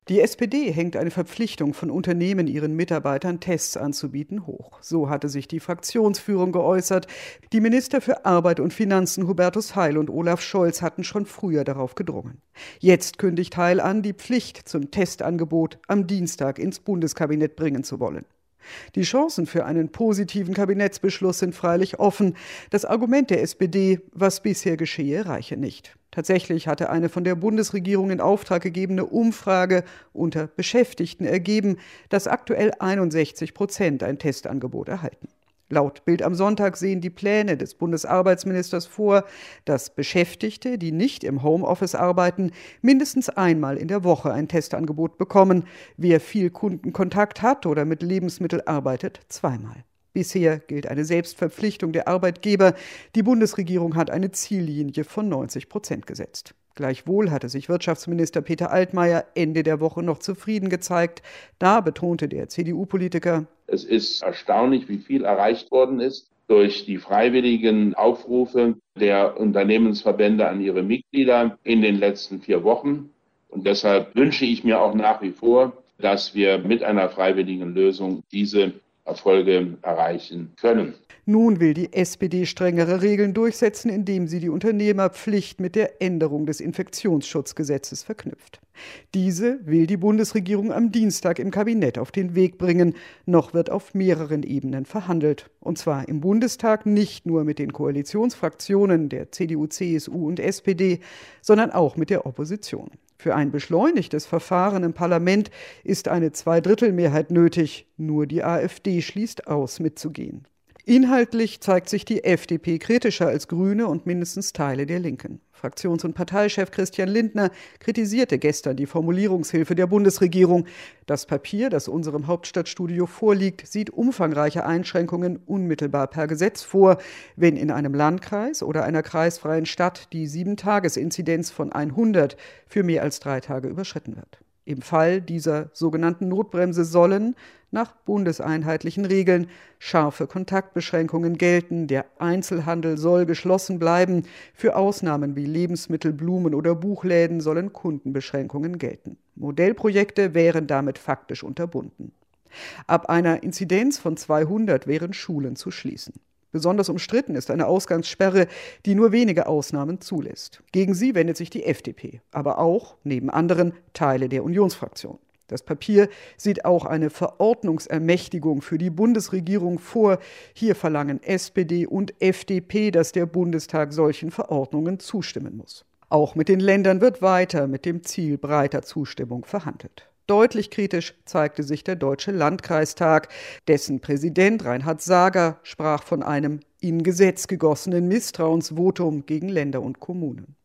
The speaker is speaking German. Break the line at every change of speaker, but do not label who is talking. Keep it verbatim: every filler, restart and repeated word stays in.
Die S P D hängt eine Verpflichtung von Unternehmen, ihren Mitarbeitern Tests anzubieten, hoch. So hatte sich die Fraktionsführung geäußert. Die Minister für Arbeit und Finanzen Hubertus Heil und Olaf Scholz hatten schon früher darauf gedrungen. Jetzt kündigt Heil an, die Pflicht zum Testangebot am Dienstag ins Bundeskabinett bringen zu wollen. Die Chancen für einen positiven Kabinettsbeschluss sind freilich offen. Das Argument der S P D, was bisher geschehe, reiche nicht. Tatsächlich hatte eine von der Bundesregierung in Auftrag gegebene Umfrage unter Beschäftigten ergeben, dass aktuell einundsechzig Prozent ein Testangebot erhalten. Laut Bild am Sonntag sehen die Pläne des Bundesarbeitsministers vor, dass Beschäftigte, die nicht im Homeoffice arbeiten, mindestens einmal in der Woche ein Testangebot bekommen. Wer viel Kundenkontakt hat oder mit Lebensmitteln arbeitet, zweimal. Bisher gilt eine Selbstverpflichtung der Arbeitgeber. Die Bundesregierung hat eine Ziellinie von neunzig Prozent gesetzt. Gleichwohl hatte sich Wirtschaftsminister Peter Altmaier Ende der Woche noch zufrieden gezeigt. Da betonte der C D U-Politiker:
Es ist erstaunlich, wie viel erreicht worden ist durch die freiwilligen Aufrufe der Unternehmensverbände an ihre Mitglieder in den letzten vier Wochen. Und deshalb wünsche ich mir auch nach wie vor, dass wir mit einer freiwilligen Lösung diese Erfolge erreichen können.
Nun will die S P D strengere Regeln durchsetzen, indem sie die Unternehmerpflicht mit der Änderung des Infektionsschutzgesetzes verknüpft. Diese will die Bundesregierung am Dienstag im Kabinett auf den Weg bringen. Noch wird auf mehreren Ebenen verhandelt. Und zwar im Bundestag nicht nur mit den Koalitionsfraktionen der C D U, C S U und S P D, sondern auch mit der Opposition. Für ein beschleunigtes Verfahren im Parlament ist eine Zweidrittelmehrheit nötig. Nur die AfD schließt aus, mitzugehen. Inhaltlich zeigt sich die F D P kritischer als Grüne und mindestens Teile der Linken. Fraktions- und Parteichef Christian Lindner kritisierte gestern die Formulierungshilfe der Bundesregierung. Das Papier, das unserem Hauptstadtstudio vorliegt, sieht umfangreiche Einschränkungen unmittelbar per Gesetz vor, wenn in einem Landkreis oder einer kreisfreien Stadt die Sieben-Tages-Inzidenz von hundert für mehr als drei Tage überschritten wird. Im Fall dieser sogenannten Notbremse sollen nach bundeseinheitlichen Regeln scharfe Kontaktbeschränkungen gelten. Der Einzelhandel soll geschlossen bleiben. Für Ausnahmen wie Lebensmittel-, Blumen- oder Buchläden sollen Kundenbeschränkungen gelten. Modellprojekte wären damit faktisch unterbunden. Ab einer Inzidenz von zweihundert wären Schulen zu schließen. Besonders umstritten ist eine Ausgangssperre, die nur wenige Ausnahmen zulässt. Gegen sie wendet sich die F D P, aber auch, neben anderen, Teile der Unionsfraktion. Das Papier sieht auch eine Verordnungsermächtigung für die Bundesregierung vor. Hier verlangen S P D und F D P, dass der Bundestag solchen Verordnungen zustimmen muss. Auch mit den Ländern wird weiter mit dem Ziel breiter Zustimmung verhandelt. Deutlich kritisch zeigte sich der Deutsche Landkreistag. Dessen Präsident Reinhard Sager sprach von einem in Gesetz gegossenen Misstrauensvotum gegen Länder und Kommunen.